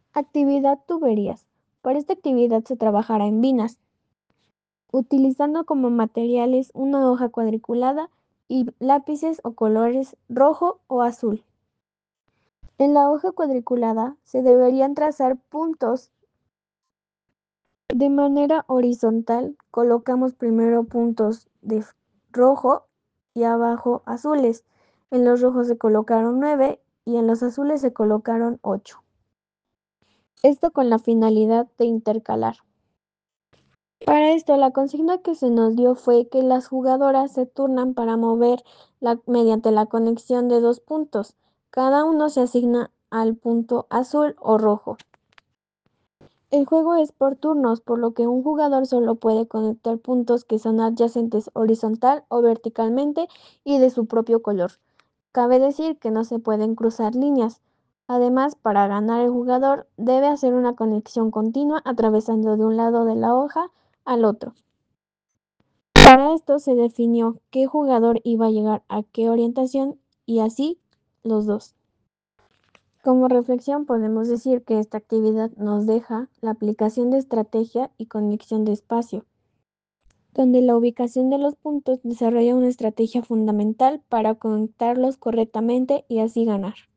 Actividad tuberías. Para esta actividad se trabajará en binas, utilizando como materiales una hoja cuadriculada y lápices o colores rojo o azul. En la hoja cuadriculada se deberían trazar puntos de manera horizontal. Colocamos primero puntos de rojo y abajo azules. En los rojos se colocaron 9 y en los azules se colocaron 8. Esto con la finalidad de intercalar. Para esto, la consigna que se nos dio fue que las jugadoras se turnan para mover mediante la conexión de 2 puntos. Cada uno se asigna al punto azul o rojo. El juego es por turnos, por lo que un jugador solo puede conectar puntos que son adyacentes horizontal o verticalmente y de su propio color. Cabe decir que no se pueden cruzar líneas. Además, para ganar el jugador debe hacer una conexión continua atravesando de un lado de la hoja al otro. Para esto se definió qué jugador iba a llegar a qué orientación y así los dos. Como reflexión podemos decir que esta actividad nos deja la aplicación de estrategia y conexión de espacio, donde la ubicación de los puntos desarrolla una estrategia fundamental para conectarlos correctamente y así ganar.